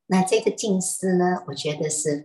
那这个静思呢，我觉得是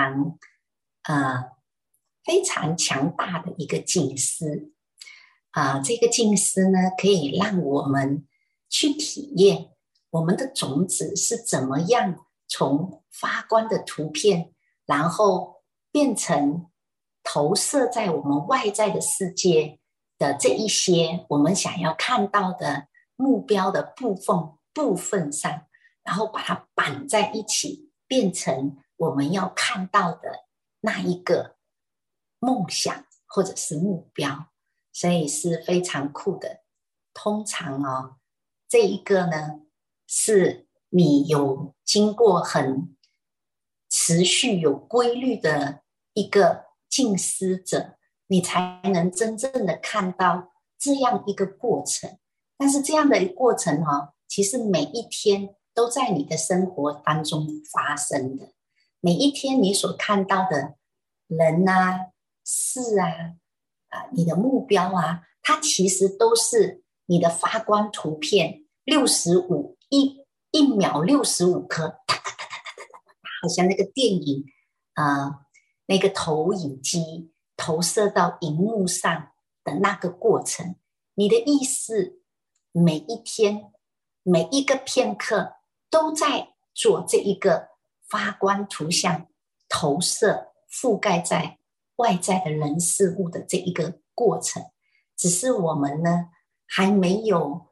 非常强大的一个静思这个静思呢，可以让我们去体验我们的种子是怎么样从发光的图片，然后变成投射在我们外在的世界的这一些我们想要看到的目标的部分上，然后把它绑在一起，变成我们要看到的那一个梦想或者是目标，所以是非常酷的。通常这一个呢，是你有经过很持续有规律的一个静思者，你才能真正的看到这样一个过程。但是这样的过程其实每一天都在你的生活当中发生的。每一天你所看到的人事你的目标它其实都是你的发光图片一秒65颗，好像那个电影那个投影机投射到荧幕上的那个过程。你的意识每一天每一个片刻都在做这一个发光图像投射覆盖在外在的人事物的这一个过程，只是我们呢还没有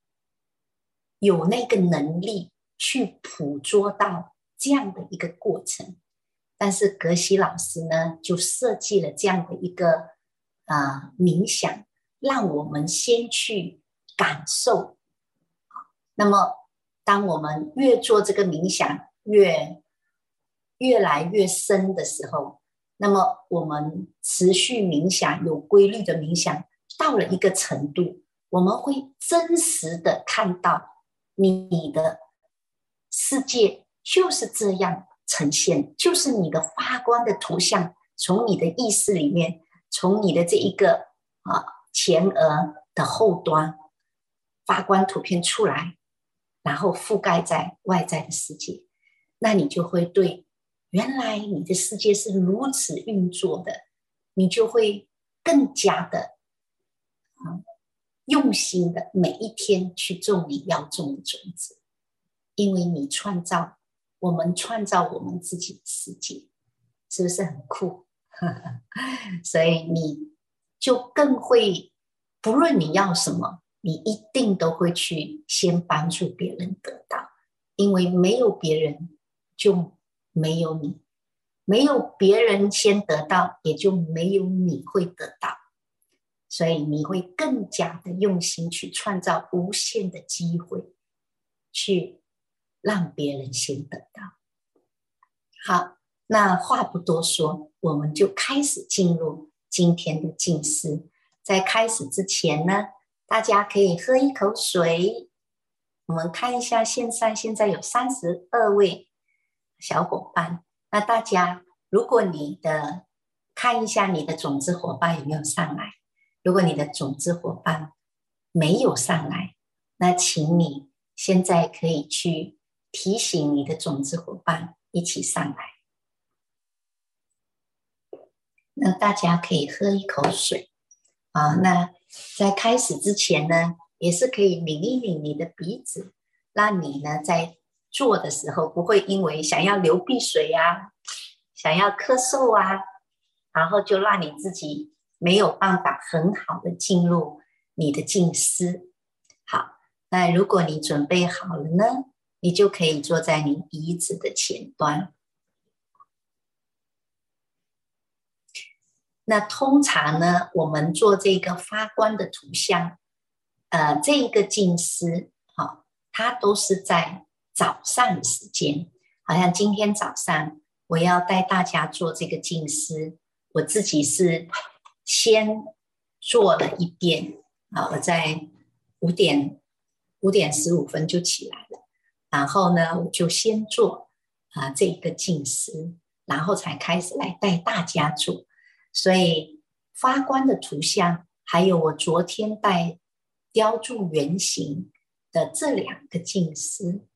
那个能力去捕捉到这样的一个过程。但是格西老师呢就设计了这样的一个冥想，让我们先去感受。那么当我们越做这个冥想越来越深的时候，那么我们持续冥想有规律的冥想到了一个程度，我们会真实的看到你的世界就是这样呈现，就是你的发光的图像从你的意识里面，从你的这一个前额的后端发光图片出来，然后覆盖在外在的世界。那你就会对原来你的世界是如此运作的，你就会更加的用心的每一天去种你要种的种子。因为我们创造我们自己的世界，是不是很酷？所以你就更会，不论你要什么，你一定都会去先帮助别人得到。因为没有别人就没有你，没有别人先得到，也就没有你会得到。所以你会更加的用心去创造无限的机会，去让别人先得到。好，那话不多说，我们就开始进入今天的静思。在开始之前呢，大家可以喝一口水。我们看一下线上现在有32位小伙伴，那大家如果看一下你的种子伙伴有没有上来，如果你的种子伙伴没有上来，那请你现在可以去提醒你的种子伙伴一起上来。那大家可以喝一口水那在开始之前呢，也是可以抿一抿你的鼻子，让你呢在做的时候不会因为想要流鼻水想要咳嗽然后就让你自己没有办法很好的进入你的静思。好，那如果你准备好了呢，你就可以坐在你椅子的前端。那通常呢，我们做这个发光的图像这一个静思它都是在早上的时间。好像今天早上我要带大家做这个静思，我自己是先做了一遍我在5点15分就起来了，然后呢我就先做这一个静思，然后才开始来带大家做。所以发光的图像还有我昨天带雕铸圆形的这2个静思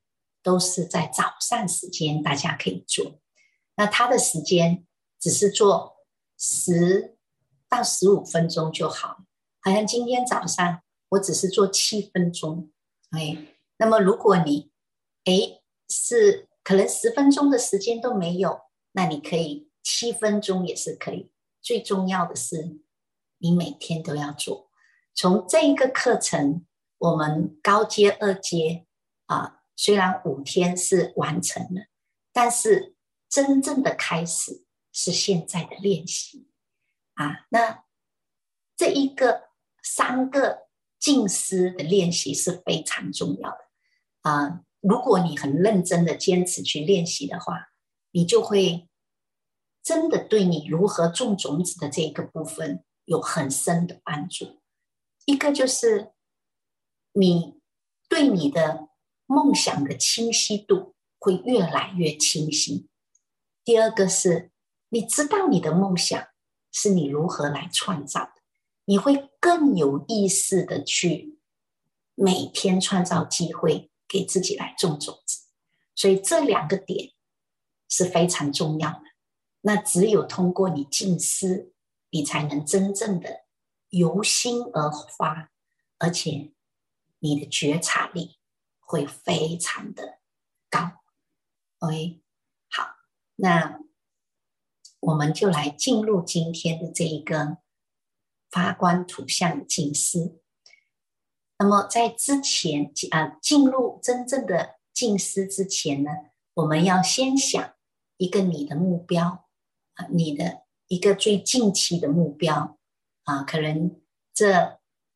都是在早上时间大家可以做。那它的时间只是做10到15分钟就好，好像今天早上我只是做7分钟。那么如果你是可能10分钟的时间都没有，那你可以7分钟也是可以。最重要的是你每天都要做。从这一个课程我们高阶2阶虽然5天是完成了，但是真正的开始是现在的练习那这一个3个静思的练习是非常重要的如果你很认真的坚持去练习的话，你就会真的对你如何种种子的这个部分有很深的帮助。一个就是你对你的梦想的清晰度会越来越清晰。第二个是你知道你的梦想是你如何来创造的，你会更有意识的去每天创造机会给自己来种种子。所以这2个点是非常重要的。那只有通过你静思，你才能真正的由心而发，而且你的觉察力会非常的高。好，那我们就来进入今天的这一个发光图像的静思。那么在之前进入真正的静思之前呢，我们要先想一个你的目标你的一个最近期的目标可能这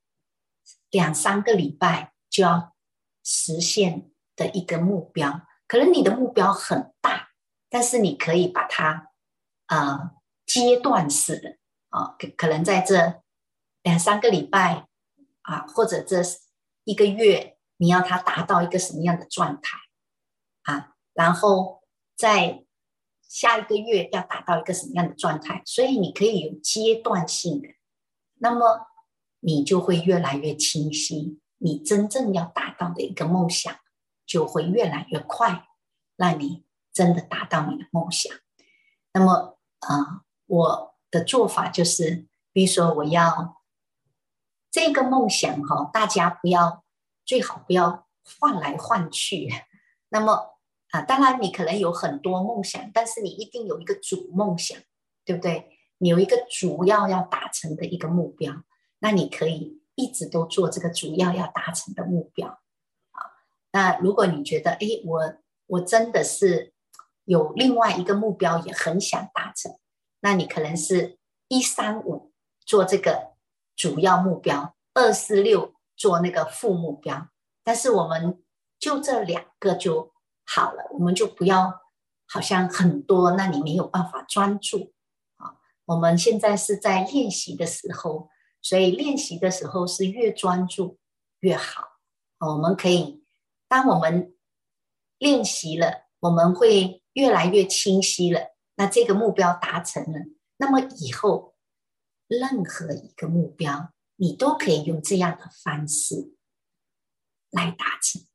2-3个礼拜就要实现的一个目标。可能你的目标很大，但是你可以把它阶段式的可能在这2-3个礼拜或者这1个月，你要它达到一个什么样的状态然后在下1个月要达到一个什么样的状态，所以你可以有阶段性的，那么你就会越来越清晰，你真正要达到的一个梦想就会越来越快，让你真的达到你的梦想。那么我的做法就是，比如说我要这个梦想大家最好不要换来换去。那么当然你可能有很多梦想，但是你一定有一个主梦想，对不对？你有一个主要达成的一个目标，那你可以一直都做这个主要达成的目标那如果你觉得我真的是有另外一个目标也很想达成，那你可能是135做这个主要目标，246做那个副目标，但是我们就这2个就好了，我们就不要好像很多，那你没有办法专注我们现在是在练习的时候，所以练习的时候是越专注越好我们可以当我们练习了，我们会越来越清晰了，那这个目标达成了，那么以后任何一个目标你都可以用这样的方式来达成